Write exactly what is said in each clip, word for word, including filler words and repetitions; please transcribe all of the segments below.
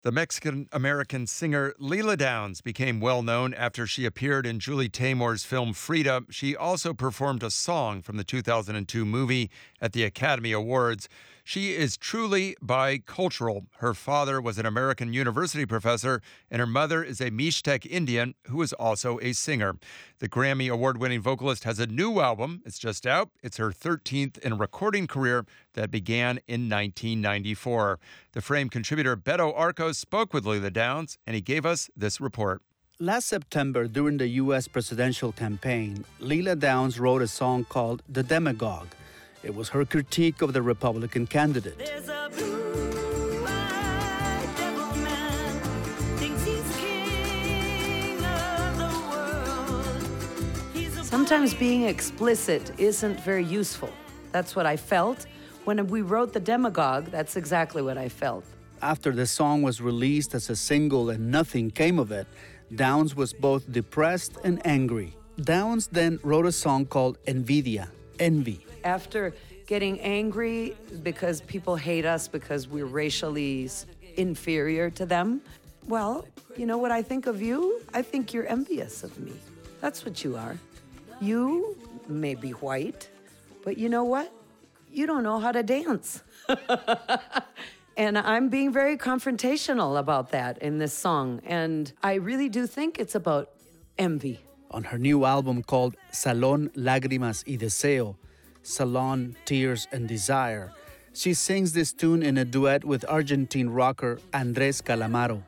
The Mexican-American singer Lila Downs became well-known after she appeared in Julie Taymor's film Frida. She also performed a song from the two thousand two movie at the Academy Awards. She is truly bicultural. Her father was an American university professor, and her mother is a Mixtec Indian who is also a singer. The Grammy Award-winning vocalist has a new album. It's just out. It's her thirteenth in a recording career that began in nineteen ninety-four. The Frame contributor Beto Arcos spoke with Lila Downs, and he gave us this report. Last September, during the U S presidential campaign, Lila Downs wrote a song called The Demagogue. It was her critique of the Republican candidate. There's a blue-eyed devil man, thinks he's king of the world. He's a Sometimes being explicit isn't very useful. That's what I felt. When we wrote The Demagogue, that's exactly what I felt. After the song was released as a single and nothing came of it, Downs was both depressed and angry. Downs then wrote a song called Envidia, Envy. After getting angry because people hate us because we're racially inferior to them, well, you know what I think of you? I think you're envious of me. That's what you are. You may be white, but you know what? You don't know how to dance. And I'm being very confrontational about that in this song. And I really do think it's about envy. On her new album called Salón, Lágrimas y Deseo, Salon, Tears and Desire, she sings this tune in a duet with Argentine rocker Andrés Calamaro.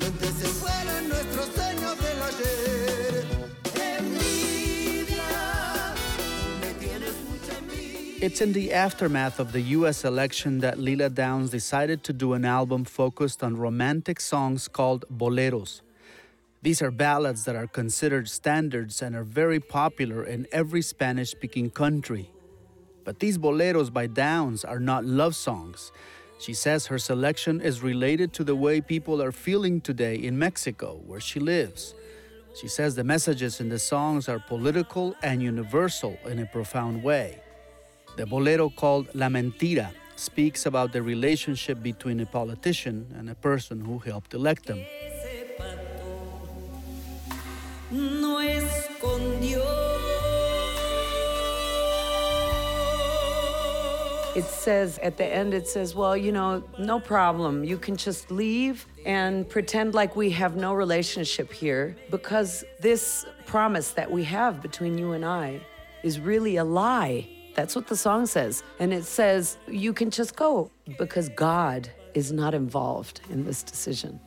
It's in the aftermath of the U S election that Lila Downs decided to do an album focused on romantic songs called boleros. These are ballads that are considered standards and are very popular in every Spanish-speaking country. But these boleros by Downs are not love songs. She says her selection is related to the way people are feeling today in Mexico, where she lives. She says the messages in the songs are political and universal in a profound way. The bolero called La Mentira speaks about the relationship between a politician and a person who helped elect them. It says, at the end, it says, well, you know, no problem. You can just leave and pretend like we have no relationship here because this promise that we have between you and I is really a lie. That's what the song says. And it says, you can just go because God is not involved in this decision.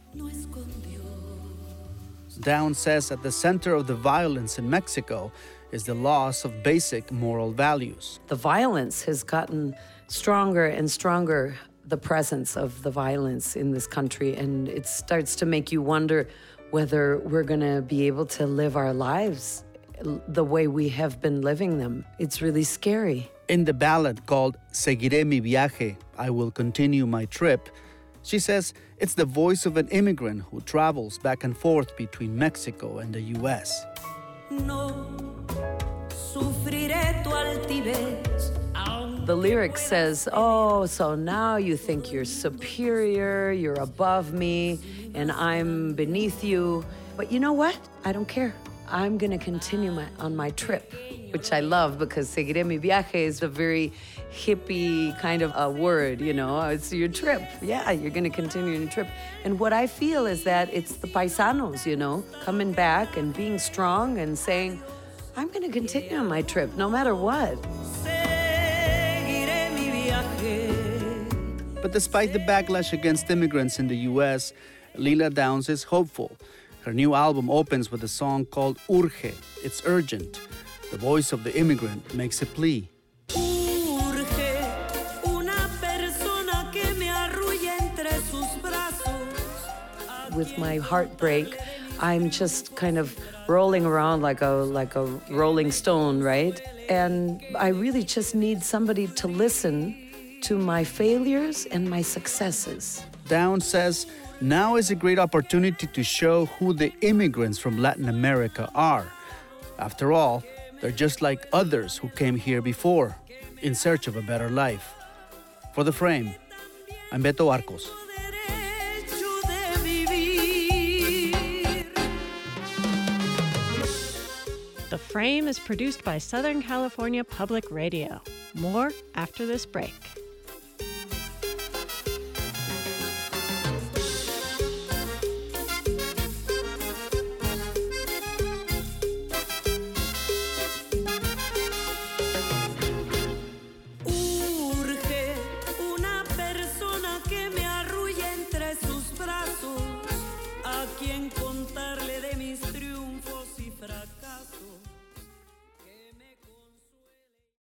Downs says at the center of the violence in Mexico is the loss of basic moral values. The violence has gotten stronger and stronger, the presence of the violence in this country. And it starts to make you wonder whether we're going to be able to live our lives the way we have been living them. It's really scary. In the ballad called Seguiré mi viaje, I Will Continue My Trip, she says it's the voice of an immigrant who travels back and forth between Mexico and the U S. No sufriré tu altivez. The lyric says, oh, so now you think you're superior, you're above me, and I'm beneath you. But you know what? I don't care. I'm going to continue my, on my trip, which I love because seguiré mi viaje is a very hippie kind of a word, you know. It's your trip. Yeah, you're going to continue your trip. And what I feel is that it's the paisanos, you know, coming back and being strong and saying, I'm going to continue on my trip no matter what. Seguiré mi viaje. But despite the backlash against immigrants in the U S, Lila Downs is hopeful. Her new album opens with a song called Urge. It's urgent. The voice of the immigrant makes a plea. Urge una persona que me arrulle entre sus brazos. With my heartbreak, I'm just kind of rolling around like a like a rolling stone, right? And I really just need somebody to listen to my failures and my successes. Downs says now is a great opportunity to show who the immigrants from Latin America are. After all, they're just like others who came here before, in search of a better life. For The Frame, I'm Beto Arcos. Derecho de Frame is produced by Southern California Public Radio. More after this break.